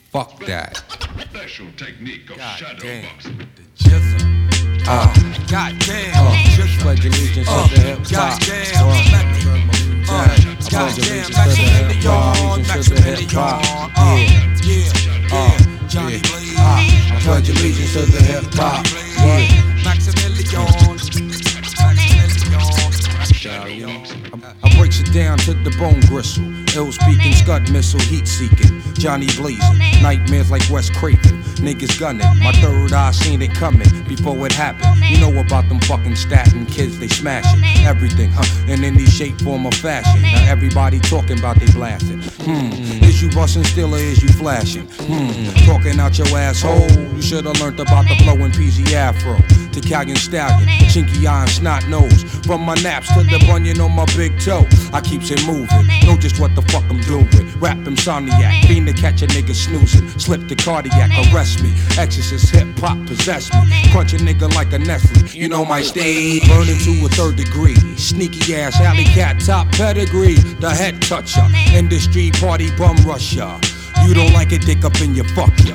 Fuck that. Special technique of shadow boxing. The jizzle. Goddamn. Just pledge allegiance to the hip hop. Goddamn, Maximilian, Maximilian. Johnny Blaze. I pledge allegiance to the hip hop. Maximilian. I breaks it down to the bone gristle. Ill speaking, scud missile, heat seeking. Johnny blazing, nightmares like Wes Craven. Niggas gunning, my third eye seen it coming before it happened. You know about them fucking statin kids, they smashing everything, in any shape, form, or fashion. Now everybody talking about they blasting. Is you busting still or is you flashing? Talking out your asshole. You should've learned about the flowing PZ Afro. Italian stallion, chinky eye and snot nose. From my naps to the bunion on my big toe, I keeps it moving. Know just what the fuck I'm doing. Rap insomniac, fiend to catch a nigga snoozing. Slip the cardiac, arrest me. Exorcist hip hop possess me. Crunch a nigga like a Nestle. You know my stage, burning to a third degree. Sneaky ass alley cat, top pedigree. The head toucher, industry party bum rusher. You don't like it, dick up in your fuck ya.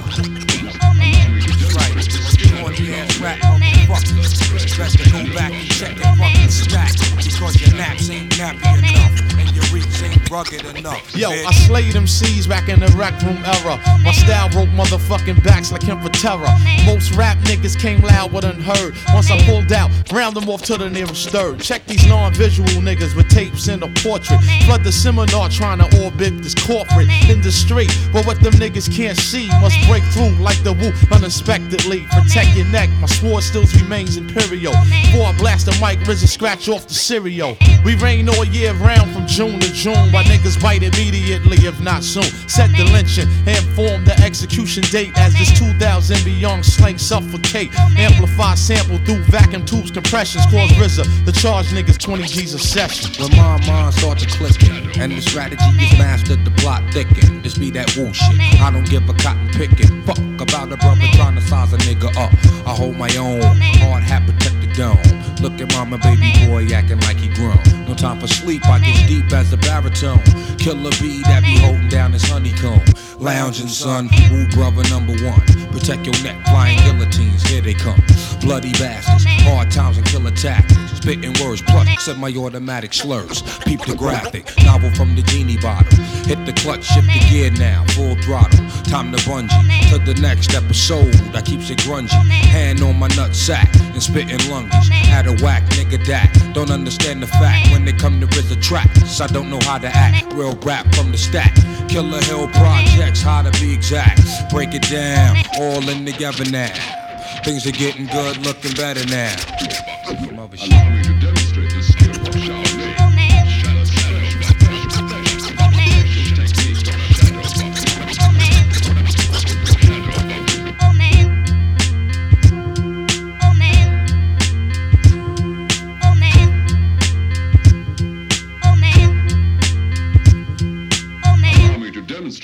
Right. Ass rap, motherfuckers. Better go back and check your fucking stack. Because your naps ain't nappy enough. And your reach ain't rugged enough. Yo, I slayed them C's back in the rec room era. My style broke motherfucking backs like him for terror. Most rap niggas came loud but unheard. Once I pulled out, round them off to the nearest third. Check these non-visual niggas with tapes in a portrait. Flood the seminar trying to orbit this corporate industry. But what them niggas can't see must break through like the woo unexpectedly. Protect your neck, my sword still remains imperial. Before I blast the mic, RZA scratch off the cereal. We rain all year round from June to June. Why niggas bite immediately if not soon. Set the lynching and form the execution date. As this 2000 beyond slang suffocate. Amplify sample through vacuum tubes compressions. Cause RZA the charge niggas 20 G's a session. When my mind starts to clicking and the strategy is mastered, the plot thicken. This be that woo shit. I don't give a cotton picking. Fuck about a brother trying to size a nigga up. I hold my own, hard hat protect the dome. Look at mama, baby boy acting like he grown. No time for sleep, I get deep as a baritone. Killer bee that be holding down his honeycomb. Lounging son, woo brother number one. Protect your neck, flying guillotines, here they come. Bloody bastards, hard times and killer tactics. Spitting words plus semi-automatic slurs. Peep the graphic, novel from the genie bottle. Hit the clutch, shift the gear now, full throttle. Time to bungee, to the next episode. I keeps it grungy, hand on my nut sack and spitting lunges. Had a whack nigga that don't understand the fact. When they come to RZA tracks, I don't know how to act. Real rap from the stack. Killer Hill projects, how to be exact. Break it down, all in together now. Things are getting good, looking better now. Allow me to demonstrate